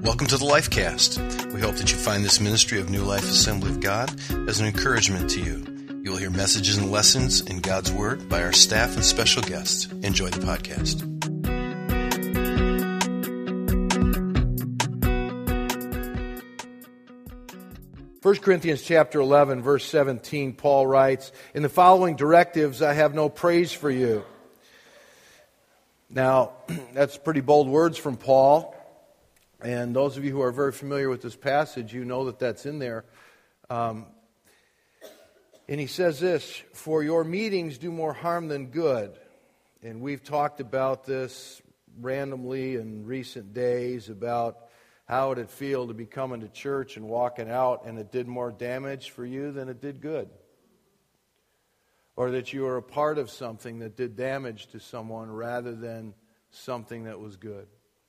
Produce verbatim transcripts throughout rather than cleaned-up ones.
Welcome to the Lifecast. We hope that you find this ministry of New Life Assembly of God as an encouragement to you. You will hear messages and lessons in God's Word by our staff and special guests. Enjoy the podcast. First Corinthians chapter eleven, verse seventeen, Paul writes, "In the following directives I have no praise for you." Now, that's pretty bold words from Paul. And those of you who are very familiar with this passage, you know that that's in there. Um, and he says this, "For your meetings do more harm than good." And we've talked about this randomly in recent days about how it'd feel to be coming to church and walking out and it did more damage for you than it did good. Or that you were a part of something that did damage to someone rather than something that was good.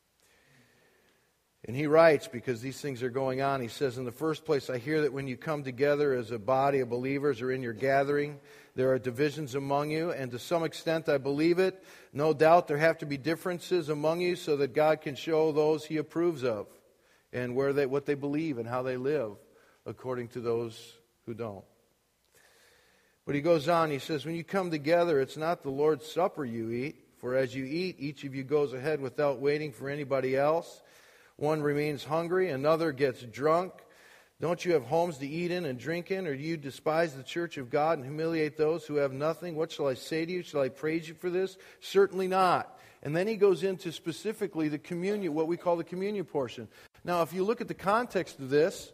And he writes, because these things are going on, he says, "In the first place, I hear that when you come together as a body of believers or in your gathering, there are divisions among you, and to some extent I believe it. No doubt there have to be differences among you so that God can show those He approves of, and where they what they believe and how they live according to those who don't." But he goes on, he says, "When you come together, it's not the Lord's Supper you eat, for as you eat, each of you goes ahead without waiting for anybody else. One remains hungry, another gets drunk. Don't you have homes to eat in and drink in, or do you despise the church of God and humiliate those who have nothing? What shall I say to you? Shall I praise you for this? Certainly not." And then he goes into specifically the communion, what we call the communion portion. Now, if you look at the context of this,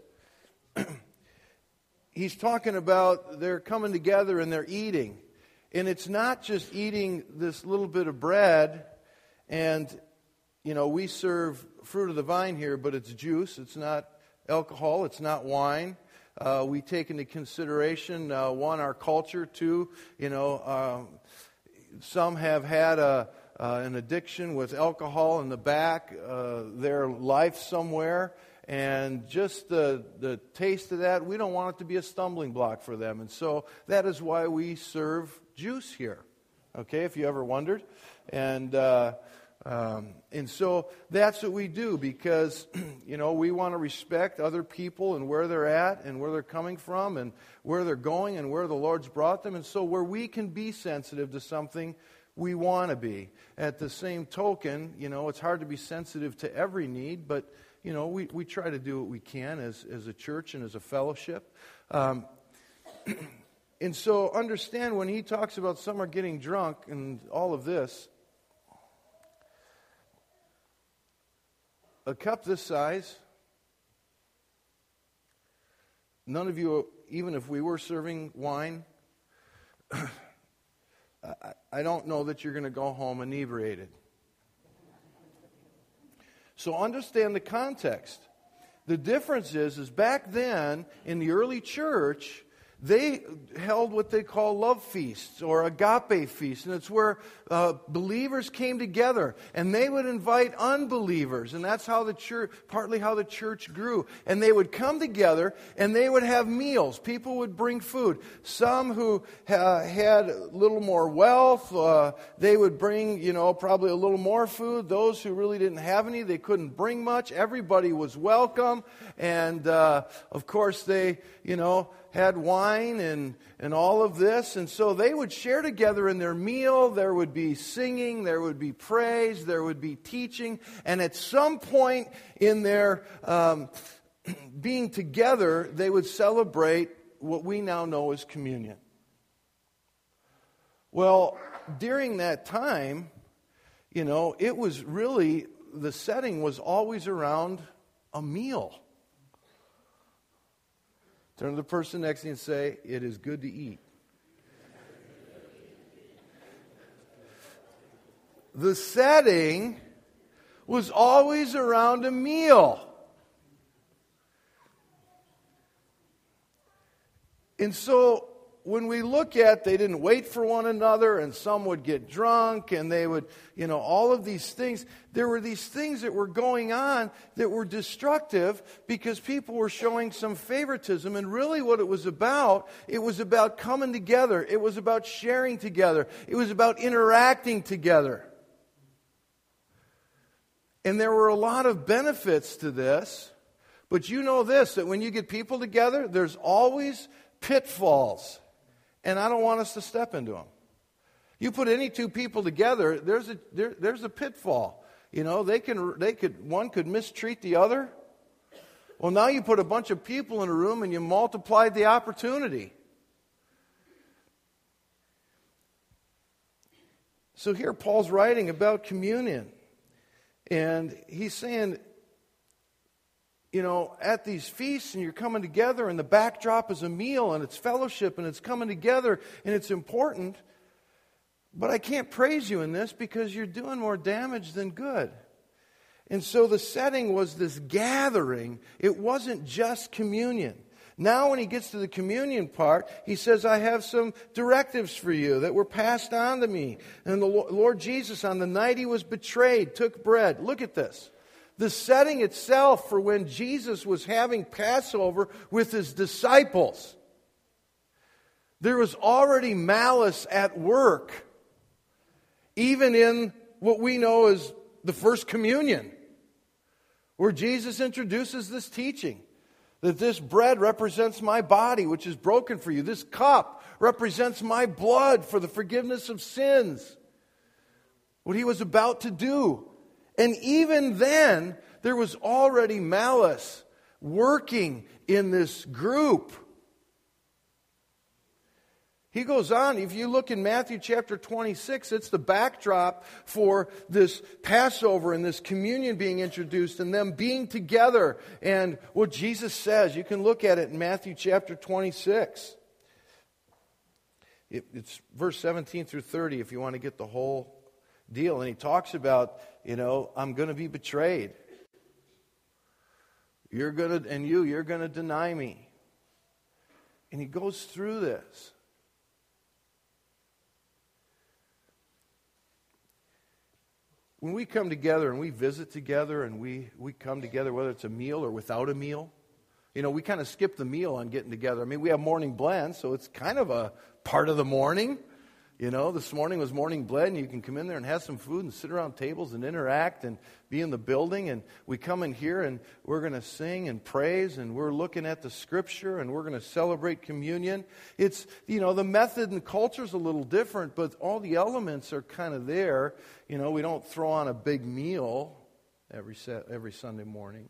he's talking about they're coming together and they're eating. And it's not just eating this little bit of bread and, you know, we serve fruit of the vine here, but it's juice. It's not alcohol. It's not wine. Uh, we take into consideration, uh, one, our culture. Two, you know, uh, some have had a Uh, an addiction with alcohol in the back, uh, their life somewhere, and just the, the taste of that, we don't want it to be a stumbling block for them. And so that is why we serve juice here, okay, if you ever wondered. And uh, um, and so that's what we do because, you know, we want to respect other people and where they're at and where they're coming from and where they're going and where the Lord's brought them. And so where we can be sensitive to something, we want to be. At the same token, you know, it's hard to be sensitive to every need, but, you know, we, we try to do what we can as, as a church and as a fellowship. Um, and so understand when he talks about some are getting drunk and all of this, a cup this size, none of you, even if we were serving wine, I don't know that you're going to go home inebriated. So understand the context. The difference is, is back then in the early church, they held what they call love feasts or agape feasts. And it's where uh, believers came together and they would invite unbelievers. And that's how the church, partly how the church grew. And they would come together and they would have meals. People would bring food. Some who uh, had a little more wealth, uh, they would bring, you know, probably a little more food. Those who really didn't have any, they couldn't bring much. Everybody was welcome. And, uh, of course, they, you know, had wine and, and all of this. And so they would share together in their meal. There would be singing, there would be praise, there would be teaching. And at some point in their um, being together, they would celebrate what we now know as communion. Well, during that time, you know, it was really, the setting was always around a meal. Turn to the person next to you and say, "It is good to eat." The setting was always around a meal. And so when we look at, they didn't wait for one another, and some would get drunk, and they would, you know, all of these things. There were these things that were going on that were destructive because people were showing some favoritism. And really what it was about, it was about coming together. It was about sharing together. It was about interacting together. And there were a lot of benefits to this. But you know this, that when you get people together, there's always pitfalls. And I don't want us to step into them. You put any two people together, there's a there, there's a pitfall. You know, they can they could one could mistreat the other. Well, now you put a bunch of people in a room and you multiplied the opportunity. So here Paul's writing about communion. And he's saying, you know, at these feasts and you're coming together and the backdrop is a meal and it's fellowship and it's coming together and it's important. But I can't praise you in this because you're doing more damage than good. And so the setting was this gathering. It wasn't just communion. Now when he gets to the communion part, he says, I have some directives for you that were passed on to me. And the Lord Jesus, on the night he was betrayed, took bread. Look at this. The setting itself for when Jesus was having Passover with his disciples. There was already malice at work, even in what we know as the first communion, where Jesus introduces this teaching. That this bread represents my body, which is broken for you. This cup represents my blood for the forgiveness of sins. What he was about to do. And even then, there was already malice working in this group. He goes on, if you look in Matthew chapter twenty-six, it's the backdrop for this Passover and this communion being introduced and them being together. And what Jesus says, you can look at it in Matthew chapter twenty-six. It, it's verse seventeen through thirty if you want to get the whole deal. And he talks about, you know, I'm going to be betrayed. You're going to, and you, you're going to deny me. And he goes through this. When we come together and we visit together and we, we come together, whether it's a meal or without a meal, you know, we kind of skip the meal on getting together. I mean, we have morning blend, so it's kind of a part of the morning. You know, this morning was morning blend, and you can come in there and have some food and sit around tables and interact and be in the building. And we come in here and we're going to sing and praise, and we're looking at the Scripture, and we're going to celebrate communion. It's, you know, the method and culture is a little different, but all the elements are kind of there. You know, we don't throw on a big meal every every Sunday morning.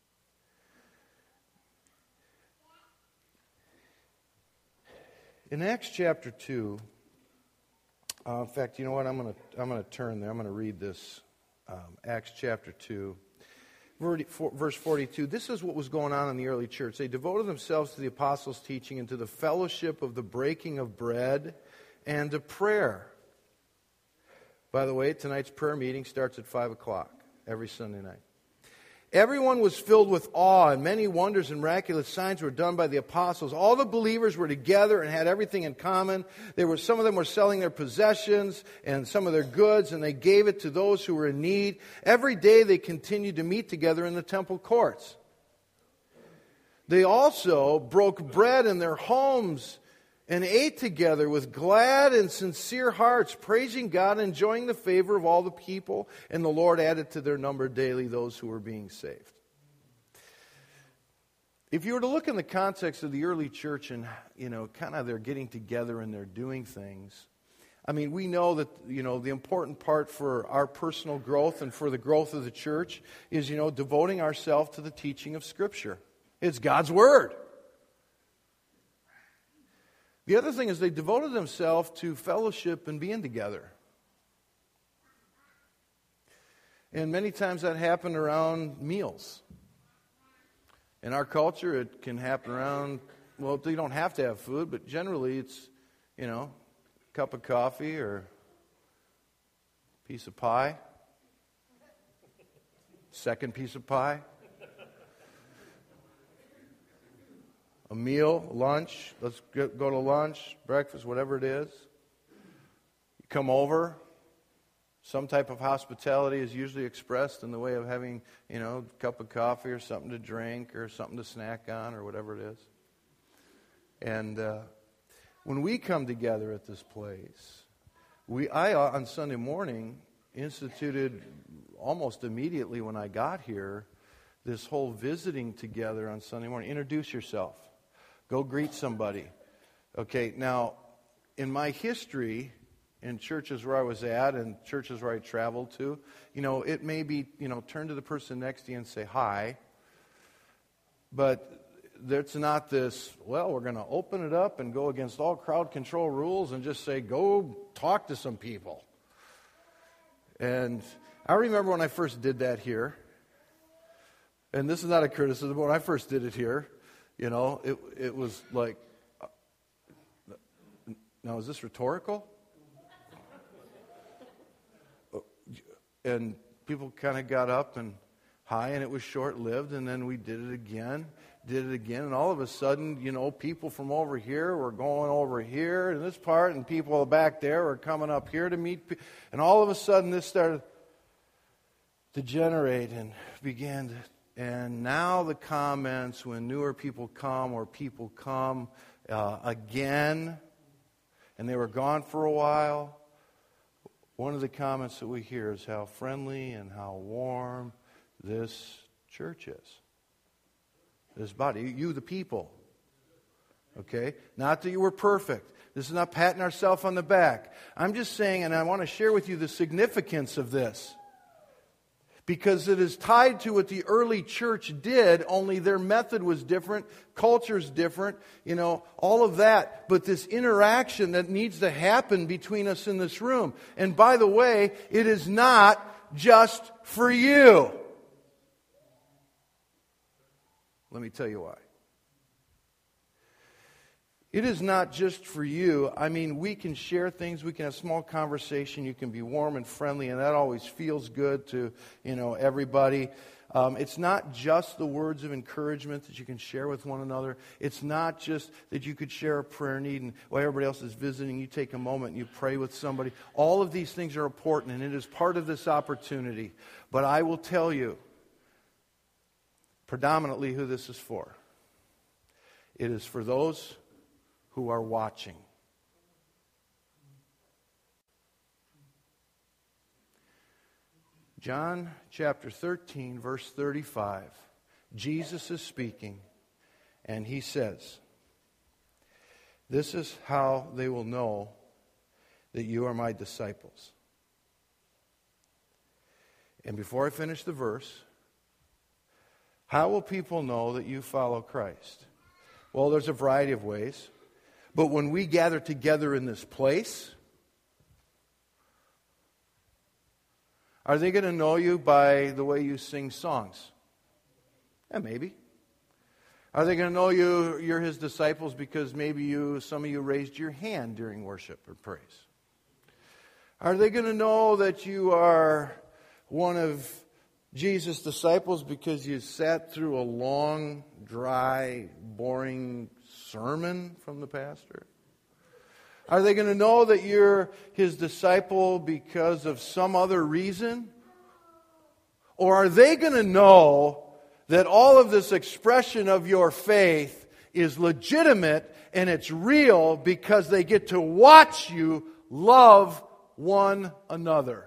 In Acts chapter two, uh, in fact, you know what? I'm going to I'm going to turn there. I'm going to read this. Um, Acts chapter two, verse forty-two. This is what was going on in the early church. They devoted themselves to the apostles' teaching and to the fellowship of the breaking of bread and to prayer. By the way, tonight's prayer meeting starts at five o'clock every Sunday night. Everyone was filled with awe, and many wonders and miraculous signs were done by the apostles. All the believers were together and had everything in common. There were some of them were selling their possessions and some of their goods, and they gave it to those who were in need. Every day they continued to meet together in the temple courts. They also broke bread in their homes and ate together with glad and sincere hearts, praising God and enjoying the favor of all the people. And the Lord added to their number daily those who were being saved. If you were to look in the context of the early church and, you know, kind of they're getting together and they're doing things, I mean, we know that, you know, the important part for our personal growth and for the growth of the church is, you know, devoting ourselves to the teaching of Scripture. It's God's Word. The other thing is they devoted themselves to fellowship and being together. And many times that happened around meals. In our culture, it can happen around, well, you don't have to have food, but generally it's, you know, a cup of coffee or a piece of pie, second piece of pie. A meal, lunch, let's go to lunch, breakfast, whatever it is. You come over. Some type of hospitality is usually expressed in the way of having, you know, a cup of coffee or something to drink or something to snack on or whatever it is. And uh, when we come together at this place, we I on Sunday morning, instituted almost immediately when I got here this whole visiting together on Sunday morning. Introduce yourself. Go greet somebody. Okay, now, in my history, in churches where I was at and churches where I traveled to, you know, it may be, you know, turn to the person next to you and say hi. But there's not this, well, we're going to open it up and go against all crowd control rules and just say, go talk to some people. And I remember when I first did that here, and this is not a criticism, but when I first did it here, you know, it it was like, now is this rhetorical? And people kind of got up and hi, and it was short-lived, and then we did it again, did it again, and all of a sudden, you know, people from over here were going over here in this part, and people back there were coming up here to meet, and all of a sudden this started to generate and began to, and now the comments when newer people come or people come uh, again, and they were gone for a while, one of the comments that we hear is how friendly and how warm this church is. This body. You, the people. Okay? Not that you were perfect. This is not patting ourselves on the back. I'm just saying, and I want to share with you the significance of this. Because it is tied to what the early church did, only their method was different, culture's different, you know, all of that. But this interaction that needs to happen between us in this room. And by the way, it is not just for you. Let me tell you why. It is not just for you. I mean, we can share things. We can have small conversation. You can be warm and friendly, and that always feels good to, you know, everybody. Um, it's not just the words of encouragement that you can share with one another. It's not just that you could share a prayer need, and while everybody else is visiting, you take a moment and you pray with somebody. All of these things are important, and it is part of this opportunity. But I will tell you predominantly who this is for. It is for those who are watching. John chapter thirteen, verse thirty-five. Jesus is speaking, and he says, "This is how they will know that you are my disciples." And before I finish the verse, how will people know that you follow Christ? Well, there's a variety of ways. But when we gather together in this place, are they going to know you by the way you sing songs? Yeah, maybe. Are they going to know you, you're his disciples because maybe you, some of you raised your hand during worship or praise? Are they going to know that you are one of Jesus' disciples because you sat through a long, dry, boring sermon from the pastor? Are they going to know that you're his disciple because of some other reason? Or are they going to know that all of this expression of your faith is legitimate and it's real because they get to watch you love one another?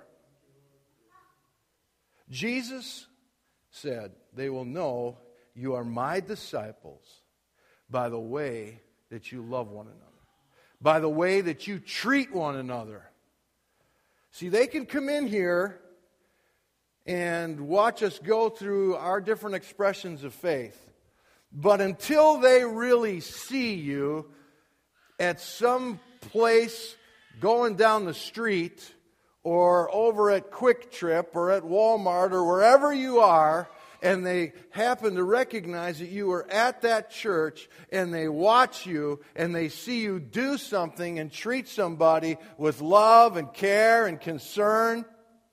Jesus said, "They will know you are my disciples by the way that you love one another, by the way that you treat one another." See, they can come in here and watch us go through our different expressions of faith, but until they really see you at some place going down the street or over at Quick Trip or at Walmart or wherever you are, and they happen to recognize that you were at that church, and they watch you, and they see you do something and treat somebody with love and care and concern,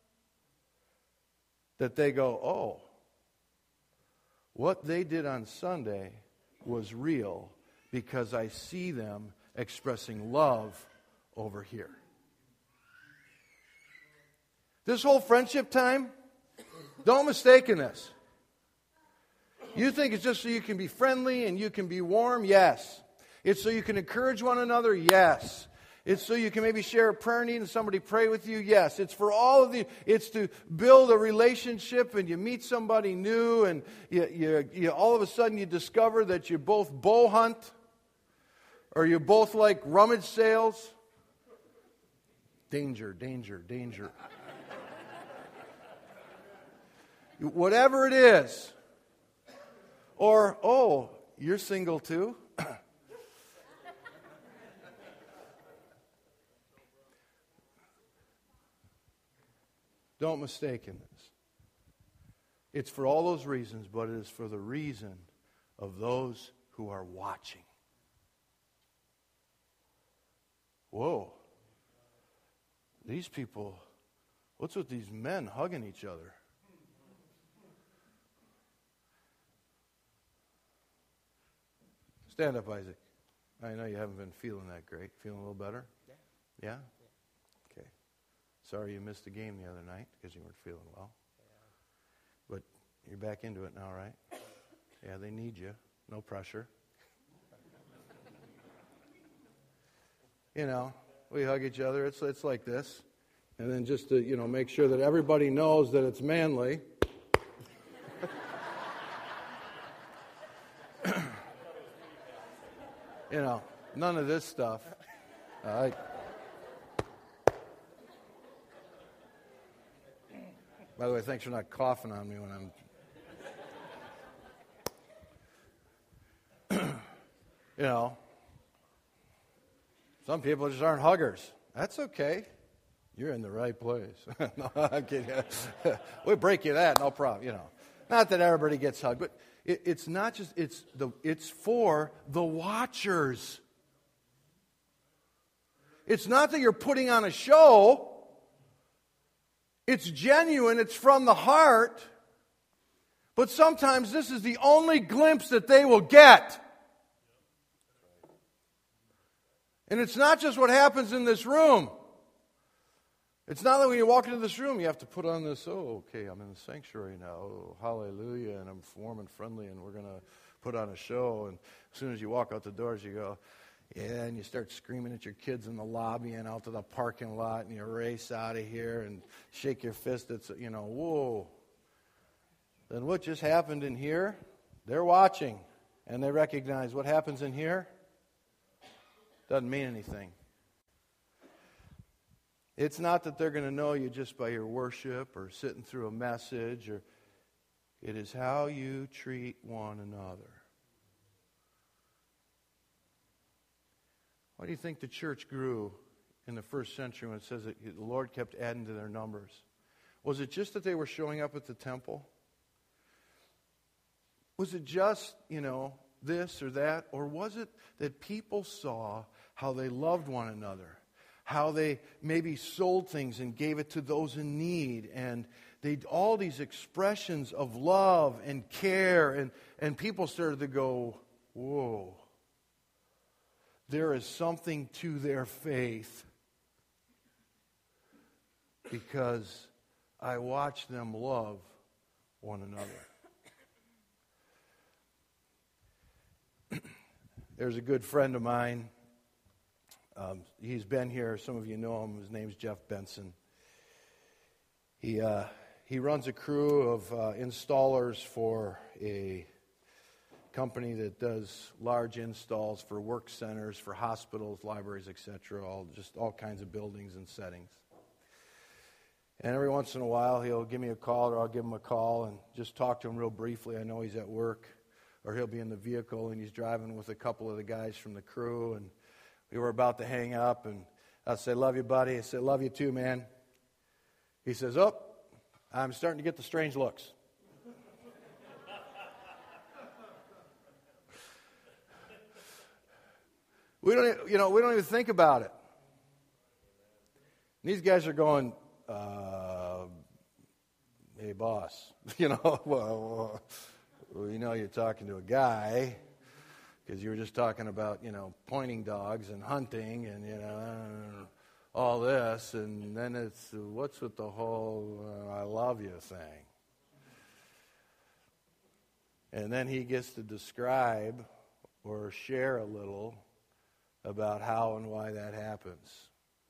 that they go, "Oh, what they did on Sunday was real because I see them expressing love over here." This whole friendship time, don't mistake in this. You think it's just so you can be friendly and you can be warm? Yes. It's so you can encourage one another? Yes. It's so you can maybe share a prayer need and somebody pray with you. Yes, it's for all of the. It's to build a relationship, and you meet somebody new, and you, you, you all of a sudden you discover that you both bow hunt, or you both like rummage sales. Danger, danger, danger. Whatever it is. Or, oh, you're single too? Don't mistake in this. It's for all those reasons, but it is for the reason of those who are watching. Whoa. These people, what's with these men hugging each other? Stand up, Isaac. I know you haven't been feeling that great. Feeling a little better? Yeah. Yeah? Okay. Sorry you missed the game the other night because you weren't feeling well. Yeah. But you're back into it now, right? Yeah, they need you. No pressure. You know, we hug each other. It's it's like this. And then just to, you know, make sure that everybody knows that it's manly. You know, none of this stuff. Uh, I, by the way, thanks for not coughing on me when I'm... You know, some people just aren't huggers. That's okay. You're in the right place. No, I'm kidding. We'll break you that, no problem. You know, not that everybody gets hugged, but it, it's not just. It's the. It's for the watchers. It's not that you're putting on a show. It's genuine. It's from the heart. But sometimes this is the only glimpse that they will get. And it's not just what happens in this room. It's not that when you walk into this room, you have to put on this, oh, okay, I'm in the sanctuary now. Oh, hallelujah, and I'm warm and friendly, and we're going to put on a show. And as soon as you walk out the doors, you go, yeah, and you start screaming at your kids in the lobby and out to the parking lot, and you race out of here and shake your fist at, you know, whoa. Then what just happened in here? They're watching, and they recognize what happens in here doesn't mean anything. It's not that they're going to know you just by your worship or sitting through a message. Or it is how you treat one another. Why do you think the church grew in the first century when it says that the Lord kept adding to their numbers? Was it just that they were showing up at the temple? Was it just, you know, this or that? Or was it that people saw how they loved one another? How they maybe sold things and gave it to those in need, and they all these expressions of love and care, and, and people started to go, whoa, there is something to their faith because I watch them love one another. There's a good friend of mine. Um, he's been here. Some of you know him. His name's Jeff Benson. He uh, he runs a crew of uh, installers for a company that does large installs for work centers, for hospitals, libraries, et cetera. All just all kinds of buildings and settings. And every once in a while, he'll give me a call, or I'll give him a call and just talk to him real briefly. I know he's at work, or he'll be in the vehicle and he's driving with a couple of the guys from the crew, and we were about to hang up, and I say, love you, buddy. I said, love you too, man. He says, oh, I'm starting to get the strange looks. we don't, you know, we don't even think about it. And these guys are going, uh, hey, boss, you know, well, well, you know you're talking to a guy. Because you were just talking about, you know, pointing dogs and hunting and, you know, all this. And then it's, what's with the whole uh, I love you thing? And then he gets to describe or share a little about how and why that happens.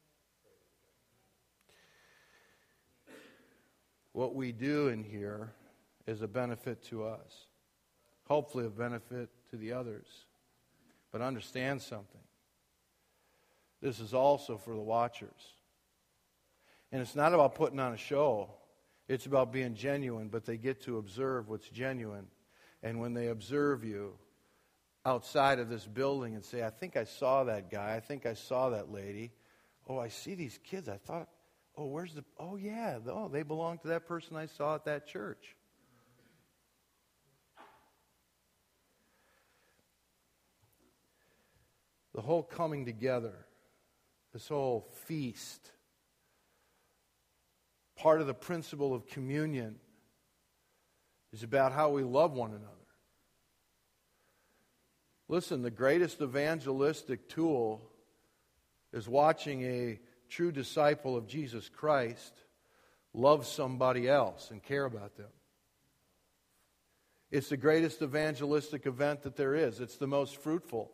What we do in here is a benefit to us. Hopefully a benefit to the others. But understand something. This is also for the watchers. And it's not about putting on a show. It's about being genuine, but they get to observe what's genuine. And when they observe you outside of this building and say, I think I saw that guy, I think I saw that lady. Oh, I see these kids. I thought, oh, where's the, oh yeah, oh, they belong to that person I saw at that church. The whole coming together, this whole feast, part of the principle of communion is about how we love one another. Listen, the greatest evangelistic tool is watching a true disciple of Jesus Christ love somebody else and care about them. It's the greatest evangelistic event that there is. It's the most fruitful.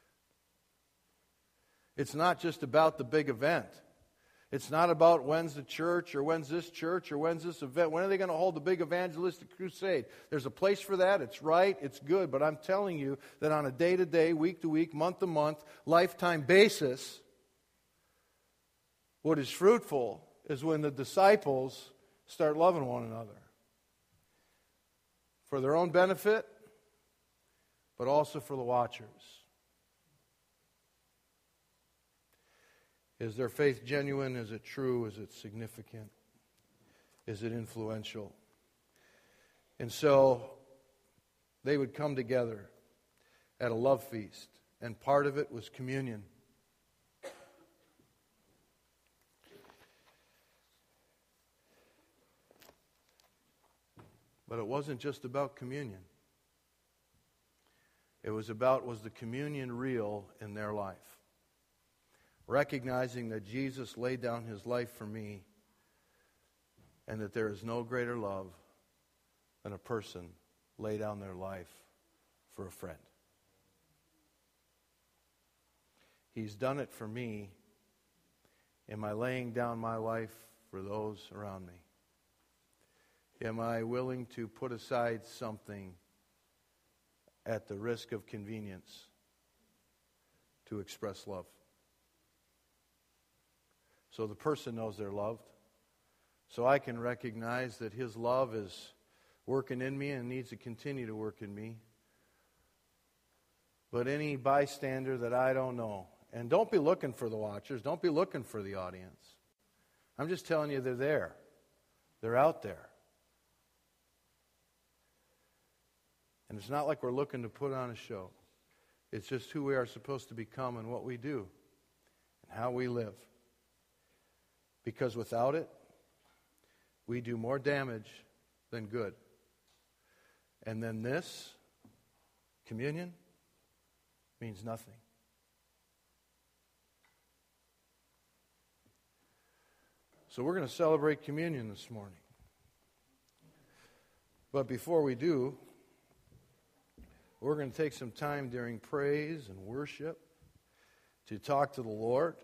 It's not just about the big event. It's not about when's the church or when's this church or when's this event. When are they going to hold the big evangelistic crusade? There's a place for that. It's right. It's good. But I'm telling you that on a day-to-day, week-to-week, month-to-month, lifetime basis, what is fruitful is when the disciples start loving one another. For their own benefit, but also for the watchers. Is their faith genuine? Is it true? Is it significant? Is it influential? And so they would come together at a love feast, and part of it was communion. But it wasn't just about communion. It was about, was the communion real in their life? Recognizing that Jesus laid down His life for me and that there is no greater love than a person lay down their life for a friend. He's done it for me. Am I laying down my life for those around me? Am I willing to put aside something at the risk of convenience to express love? So the person knows they're loved. So I can recognize that His love is working in me and needs to continue to work in me. But any bystander that I don't know, and don't be looking for the watchers, don't be looking for the audience. I'm just telling you they're there. They're out there. And it's not like we're looking to put on a show. It's just who we are supposed to become and what we do and how we live. Because without it, we do more damage than good. And then this, communion, means nothing. So we're going to celebrate communion this morning. But before we do, we're going to take some time during praise and worship to talk to the Lord.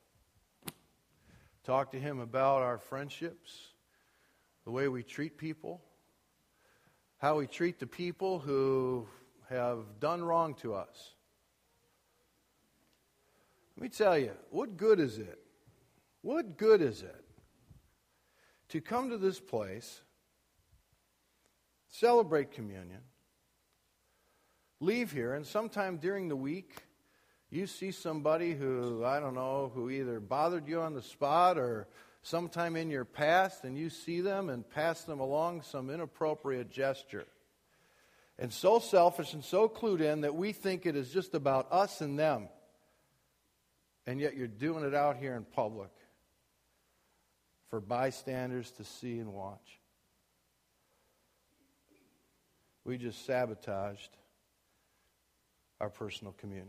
Talk to Him about our friendships, the way we treat people, how we treat the people who have done wrong to us. Let me tell you, what good is it? What good is it to come to this place, celebrate communion, leave here, and sometime during the week, you see somebody who, I don't know, who either bothered you on the spot or sometime in your past, and you see them and pass them along some inappropriate gesture. And so selfish and so clued in that we think it is just about us and them. And yet you're doing it out here in public for bystanders to see and watch. We just sabotaged our personal communion.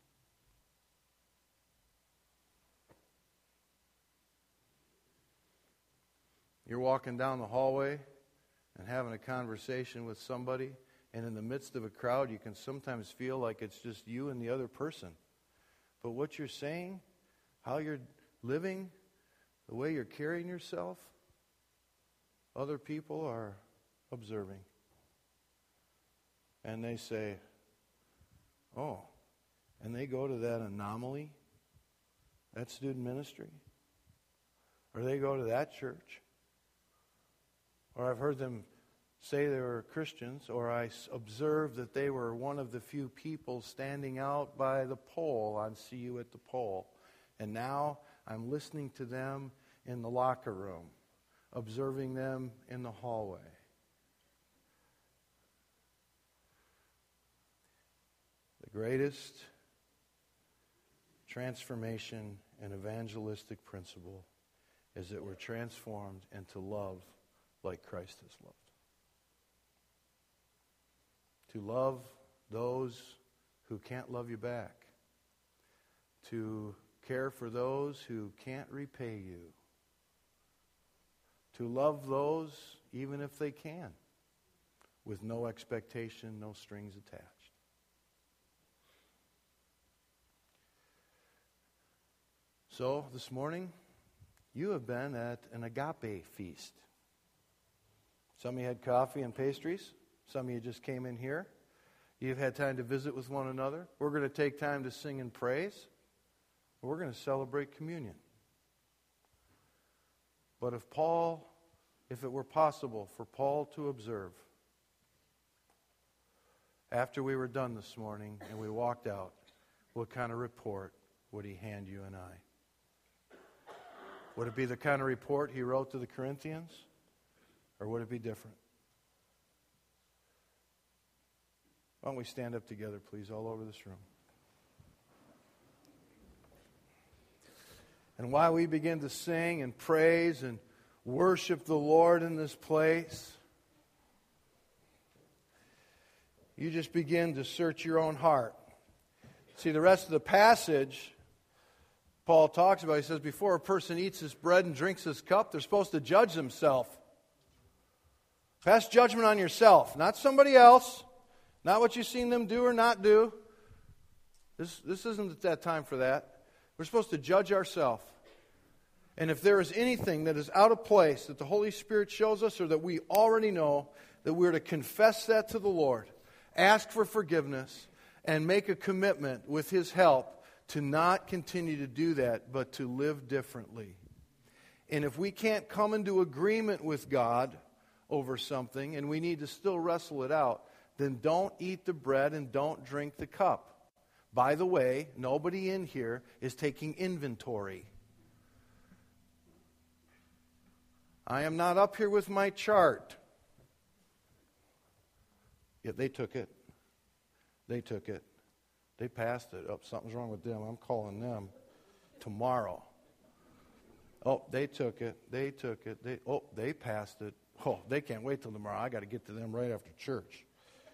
You're walking down the hallway and having a conversation with somebody, and in the midst of a crowd, you can sometimes feel like it's just you and the other person. But what you're saying, how you're living, the way you're carrying yourself, other people are observing. And they say, oh, and they go to that anomaly, that student ministry, or they go to that church, or I've heard them say they were Christians, or I observed that they were one of the few people standing out by the pole on See You at the Pole. And now I'm listening to them in the locker room, observing them in the hallway. The greatest transformation and evangelistic principle is that we're transformed into love like Christ has loved. To love those who can't love you back. To care for those who can't repay you. To love those even if they can, with no expectation, no strings attached. So, this morning, you have been at an agape feast. Some of you had coffee and pastries. Some of you just came in here. You've had time to visit with one another. We're going to take time to sing and praise. We're going to celebrate communion. But if Paul, if it were possible for Paul to observe, after we were done this morning and we walked out, what kind of report would he hand you and I? Would it be the kind of report he wrote to the Corinthians? Or would it be different? Why don't we stand up together, please, all over this room. And while we begin to sing and praise and worship the Lord in this place, you just begin to search your own heart. See, the rest of the passage, Paul talks about, he says, before a person eats this bread and drinks this cup, they're supposed to judge themselves. Pass judgment on yourself, not somebody else, not what you've seen them do or not do. This, this isn't at that time for that. We're supposed to judge ourselves. And if there is anything that is out of place that the Holy Spirit shows us or that we already know, that we're to confess that to the Lord, ask for forgiveness, and make a commitment with His help to not continue to do that, but to live differently. And if we can't come into agreement with God over something, and we need to still wrestle it out, then don't eat the bread and don't drink the cup. By the way, nobody in here is taking inventory. I am not up here with my chart. Yet they took it. They took it. They passed it. Oh, something's wrong with them. I'm calling them tomorrow. Oh, they took it. They took it. They oh, they passed it. Oh, they can't wait till tomorrow. I got to get to them right after church.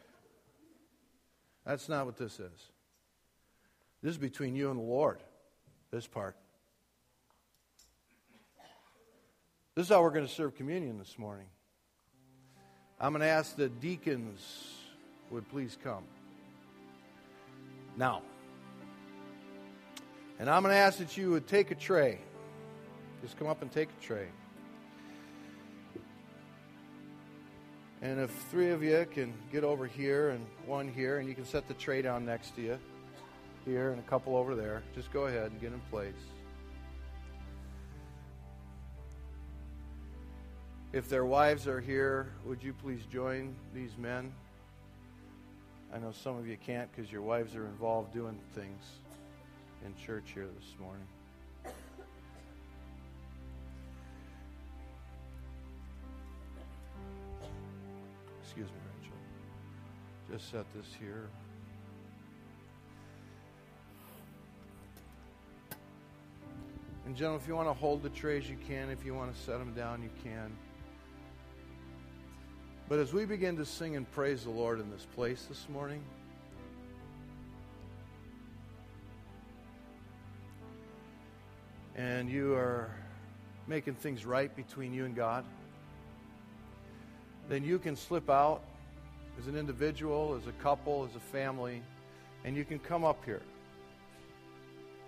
That's not what this is. This is between you and the Lord, this part. This is how we're going to serve communion this morning. I'm going to ask the deacons would please come. Now, and I'm going to ask that you would take a tray. Just come up and take a tray. And if three of you can get over here and one here, and you can set the tray down next to you, here and a couple over there, just go ahead and get in place. If their wives are here, would you please join these men? I know some of you can't because your wives are involved doing things in church here this morning. Excuse me, Rachel. Just set this here. And gentlemen, if you want to hold the trays, you can. If you want to set them down, you can. But as we begin to sing and praise the Lord in this place this morning, and you are making things right between you and God, then you can slip out as an individual, as a couple, as a family, and you can come up here.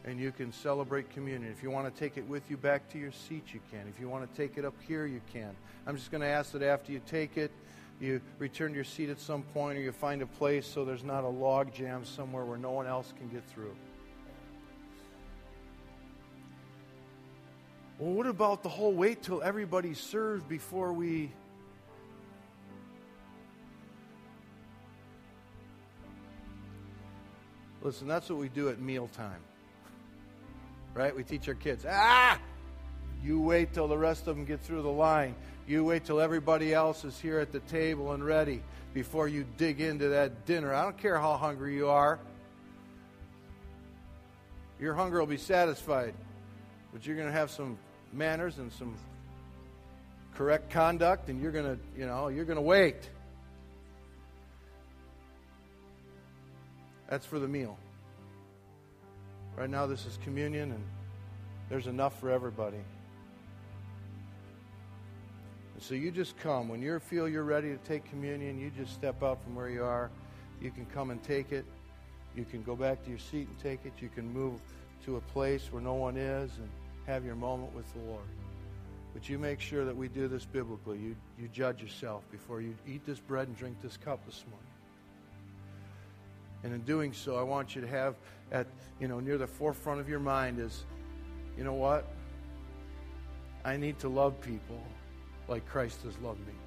and you can celebrate communion. If you want to take it with you back to your seat, you can. If you want to take it up here, you can. I'm just going to ask that after you take it, you return to your seat at some point, or you find a place so there's not a log jam somewhere where no one else can get through. Well, what about the whole wait till everybody's served before we... Listen, that's what we do at mealtime. Right? We teach our kids, ah! You wait till the rest of them get through the line. You wait till everybody else is here at the table and ready before you dig into that dinner. I don't care how hungry you are. Your hunger will be satisfied. But you're going to have some manners and some correct conduct, and you're going to, you know, you're going to wait. That's for the meal. Right now, this is communion, and there's enough for everybody. And so you just come. When you feel you're ready to take communion, you just step out from where you are. You can come and take it. You can go back to your seat and take it. You can move to a place where no one is and have your moment with the Lord. But you make sure that we do this biblically. You, you judge yourself before you eat this bread and drink this cup this morning. And in doing so, I want you to have at, you know, near the forefront of your mind is, you know what? I need to love people like Christ has loved me.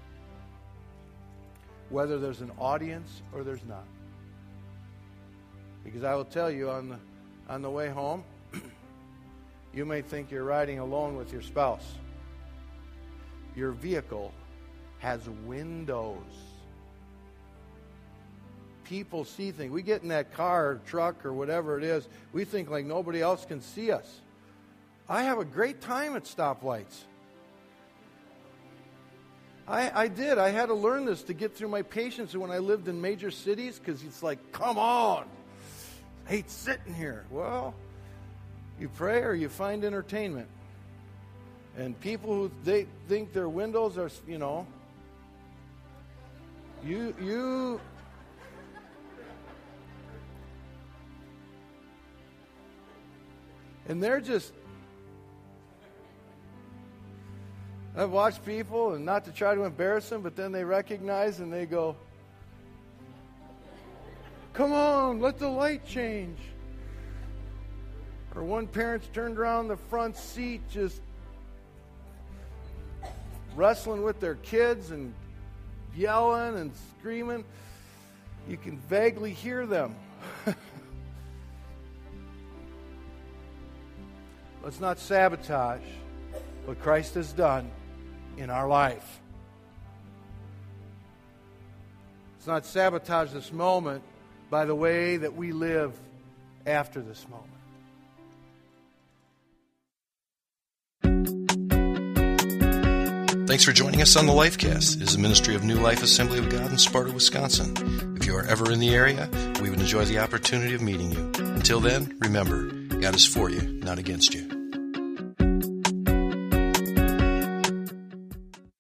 Whether there's an audience or there's not. Because I will tell you, on the, on the way home, you may think you're riding alone with your spouse. Your vehicle has windows. People see things. We get in that car or truck or whatever it is, we think like nobody else can see us. I have a great time at stoplights. I, I did. I had to learn this to get through my patience when I lived in major cities, because it's like, come on. I hate sitting here. Well, you pray or you find entertainment. And people who they think their windows are, you know, you you and they're just, I've watched people, and not to try to embarrass them, but then they recognize and they go, come on, let the light change. Or one parent's turned around the front seat just wrestling with their kids and yelling and screaming. You can vaguely hear them. Let's not sabotage what Christ has done in our life. Let's not sabotage this moment by the way that we live after this moment. Thanks for joining us on the Lifecast. It is a ministry of New Life Assembly of God in Sparta, Wisconsin. If you are ever in the area, we would enjoy the opportunity of meeting you. Until then, remember, God is for you, not against you.